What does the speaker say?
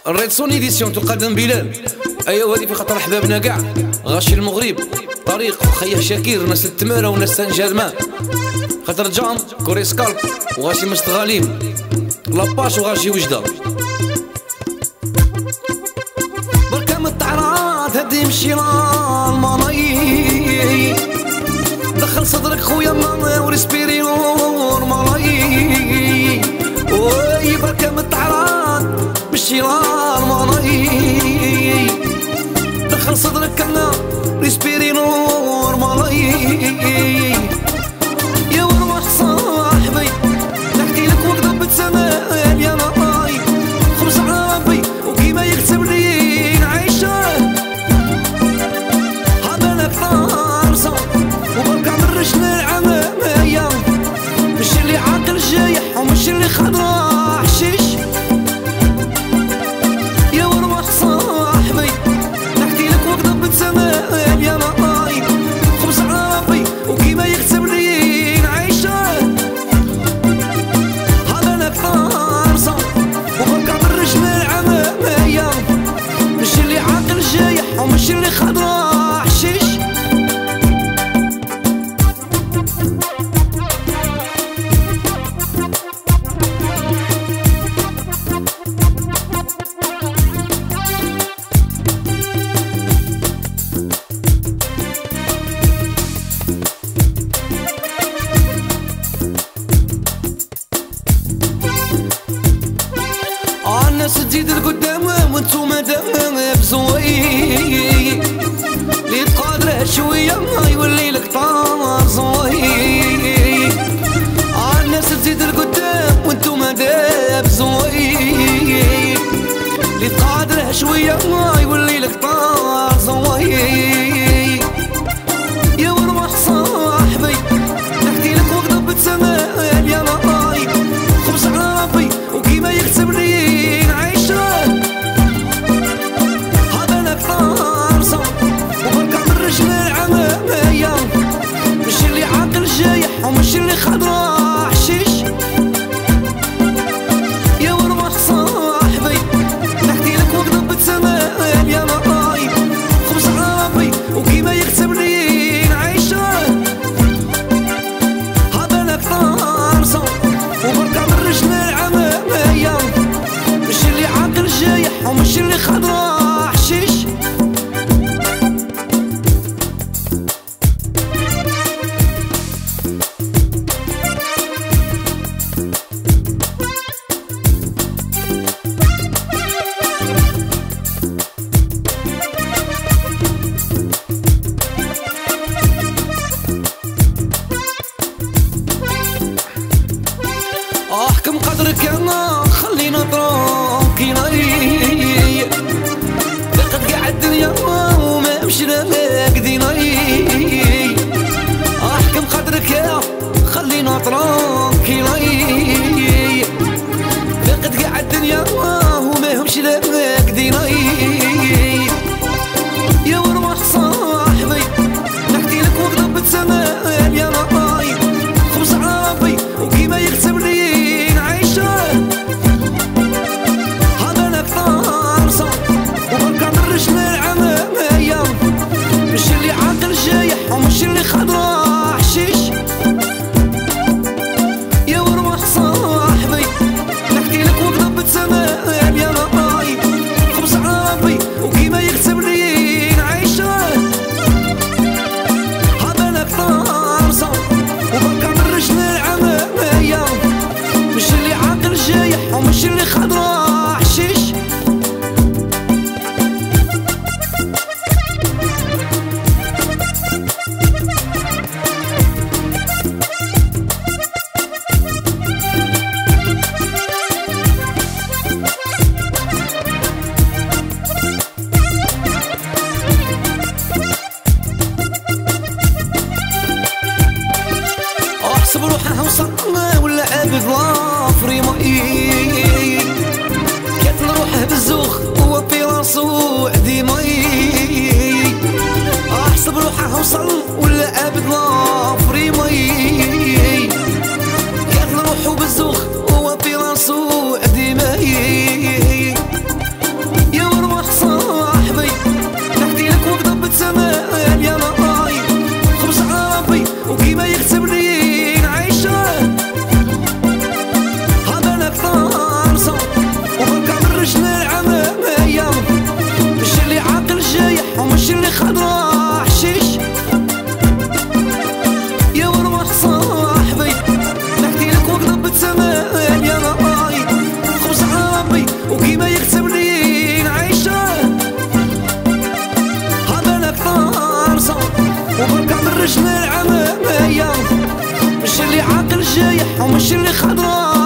الريدسون ايديسيون تقدم بلال. ايوا هذه في خاطر احبابنا كاع غاشي المغرب طريق خيه شاكير ناس التماره وناس سان جيرمان خاطر جام كوري سكالب وغاشي مستغالين لاباش وغاشي وجده بركه من الطعرات هدي مشي المالاي دخل صدرك خويا ماما وريسبيري نورمالاي وي بركه من الطعرات مشي المالاي دخل صدرك كنا ريسبيري نورمالاي يا وروح صاحبي نحكي لك وقت بتسمع يا ماي خبز عربي وكيما يكتب لي نعيشه هبالك طارصه وبركع من رجل العمايا مش اللي عاقل جايح ومش اللي خضرا حشيش يا وروح صاحبي نحكي لك وقت بتسمع يا ماي خبز عربي وكيما يكتب لي نعيشه هبالك طارصه وبركع من رجل العمايا مش اللي عاقل جايح ومش اللي خضرا حشيش الناس تزيد القدام وانتوما داما بزوي اللي تقادره شويه ما يولي لك طار زوي الناس تزيد القدام وانتوما داما بزوي اللي تقادره شويه ما يولي لك طار زوي يا وروح صاحبي نحكي لك وقت بتسمع يا ماي خبز عربي وكيما يكتب لي نعيشه هبالك طارصه وبركع من رجل العمايا مش اللي عاقل جايح ومش اللي خضرا حشيش يا وروح صاحبي نحكي لك وقت بتسمع يا ماي خبز عربي وكيما يكتب لي نعيشه هبالك طارصه وبركع من رجل العمايا مش اللي عاقل جايح ومش اللي خضرا حشيش احكم قدرك انا خلينا ترانكيلاي لقد قاع الدنيا وما مشينا قديناي احكم قدرك يا خلينا ترانكيلاي لقد قاع الدنيا وما مشينا قديناي يا وروح صاحبي نحكي لك وقت بتسمع يا ماي خبز عربي وكيما يكتب لي نعيشه هبالك طارصه وبركع من رجل العمايا مش اللي عاقل جايح ومش اللي خضرا حشيش يا وروح صاحبي نحكي لك وقت بتسمع يا ماي خبز عربي وكيما يكتب لي نعيشه هبالك طارصه وبركع من رجل العمايا مش اللي عاقل جايح ومش اللي خضرا حشيش احسب روحها وصلنا ولا عابد لافري ماي كاتل روحه بالزوخ هو في راسو عدي ماي احسب روحها وصل ولا عابد لافري ماي كاتل روحه بالزوخ هو في راسو عدي ماي ومش اللي خضرا